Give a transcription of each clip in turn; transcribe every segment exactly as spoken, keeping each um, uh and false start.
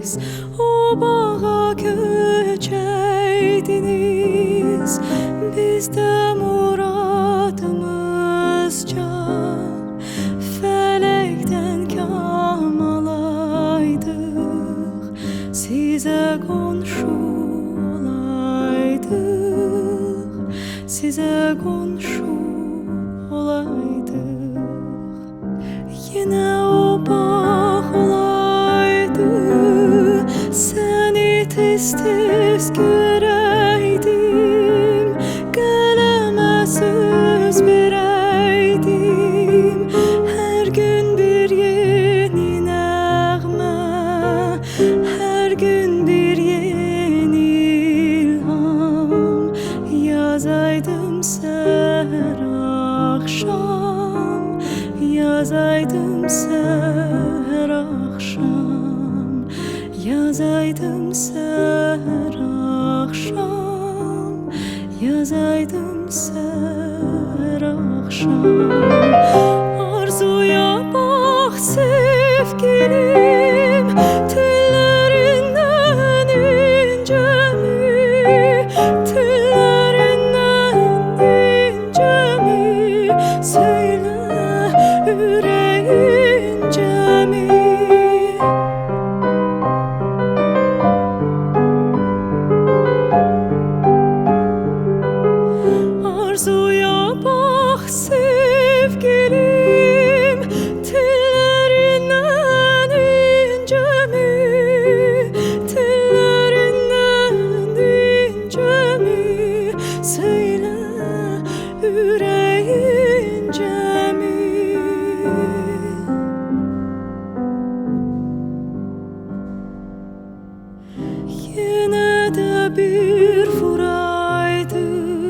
siz o bağa köçeydiniz, biz de muradımızca felekten kam alaydık, size komşu olaydık, size komşu olaydık. Yine o bağ olaydı, seni tez tez göreydim, kaleme söz vereydim, her gün bir yeni nəğmə, her gün bir yeni ilham, yazaydım seher akşam, yazaydım seher akşam, yazaydım seher akşam, yazaydım seher akşam. Arzuya bak sevgilim, tellerinden ince mi, tellerinden ince mi, söyle yüreğince mi? Arzuya bak sevgilim, tellerinden ince mi, tellerinden ince mi, söyle yüreğince mi? Yine de bir vuraydı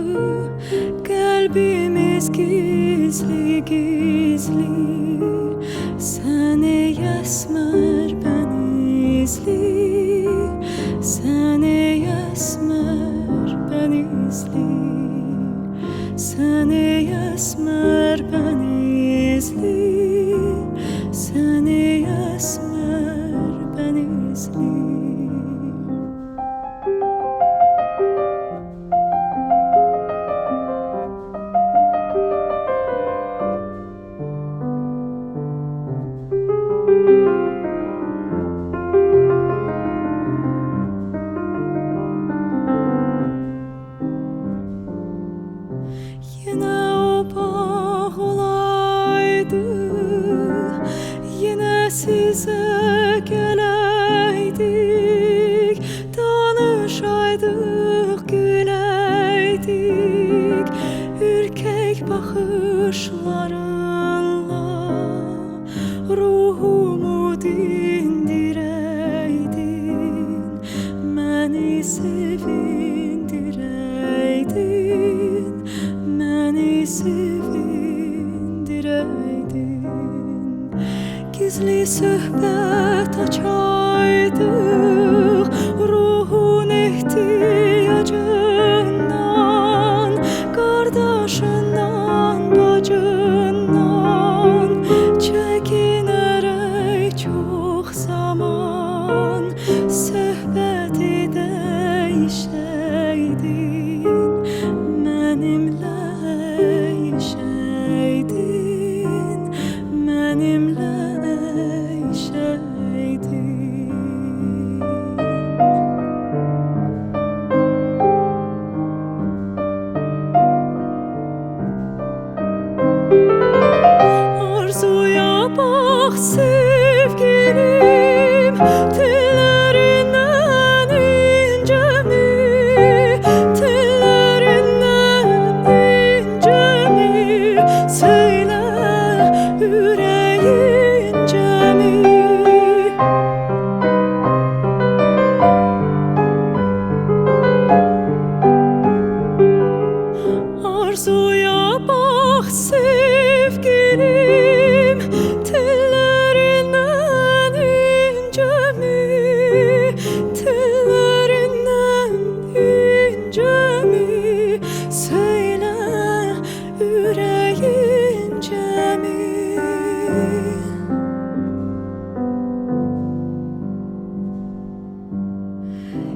kalbimiz gizli gizli, seni esmer ben izli, seni esmer ben izli, seni esmer ben izli, seni esmer ben izli. Yine o bağ olaydı, yine size geleydim,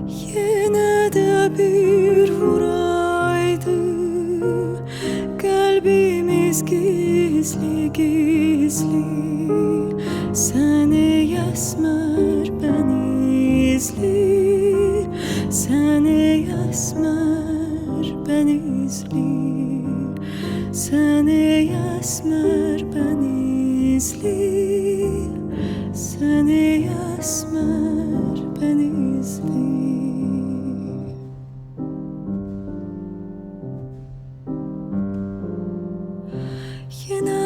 Yine de bir vuraydı kalbimiz gizli gizli. Seni esmer ben izli, seni esmer ben izli, seni esmer ben izli, seni esmer ben izli. Yine